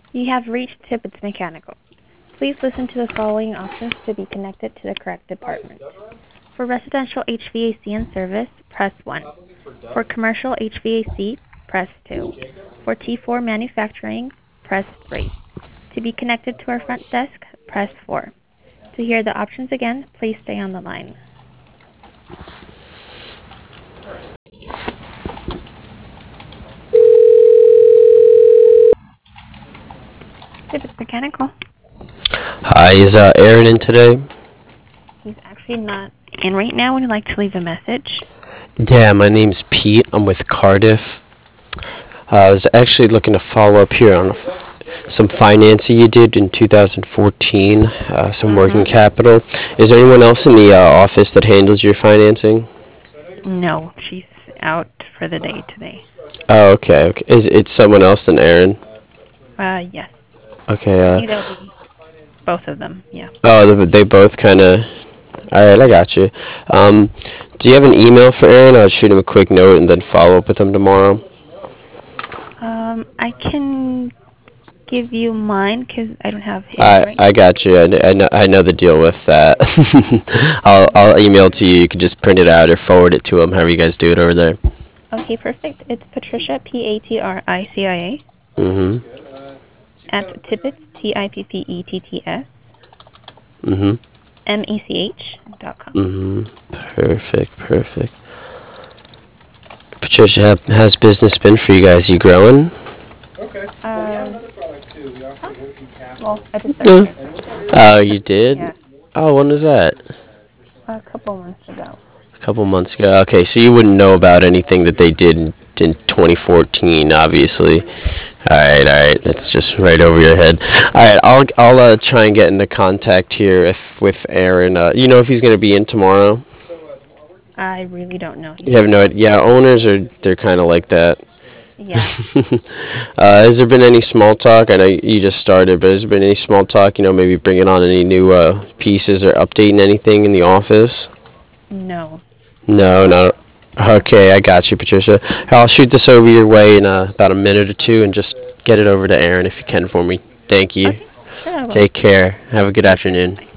You have reached Tibbetts Mechanical. Please listen to the following options to be connected to the correct department. For residential HVAC and service, press 1. For commercial HVAC, press 2. For T4 manufacturing, press 3. To be connected to our front desk, press 4. To hear the options again, please stay on the line. Tibbetts Mechanical. Hi, is Aaron in today? He's actually not in right now. Would you like to leave a message? Yeah, my name's Pete. I'm with Cardiff. I was actually looking to follow up here on some financing you did in 2014, some working capital. Is there anyone else in the office that handles your financing? No, she's out for the day today. Oh, okay. Is it someone else than Aaron? Yes. Okay. I think that'll be both of them, yeah. Oh, they both kind of. All right, I got you. Do you have an email for Aaron? I'll shoot him a quick note and then follow up with him tomorrow. I can give you mine because I don't have his I right I got you. I know the deal with that. I'll email it to you. You can just print it out or forward it to him. However you guys do it over there. now. Okay, perfect. It's Patricia, Patricia, Mhm. at Tippets, Tippetts, Mhm. mech.com. Mhm. Perfect. Patricia, how's business been for you guys? You growing? Uh, well, I just started Yeah. here. Oh, you did? Yeah, Oh, when was that? a couple months ago. A couple months ago. Okay, so you wouldn't know about anything that they did in 2014, obviously. All right. That's just right over your head. All right, I'll try and get into contact here with Aaron. You know if he's gonna be in tomorrow? I really don't know. He You have just no started idea. Yeah, today. owners they're kind of like that. Yeah. Has there been any small talk? I know you just started, but has there been any small talk? Maybe bringing on any new pieces or updating anything in the office? No, No, not no. Okay, I got you, Patricia. I'll shoot this over your way in about a minute or two, and just get it over to Aaron if you can for me. Thank you. okay. Sure, I will. Take care. Have a good Take care. afternoon. Bye.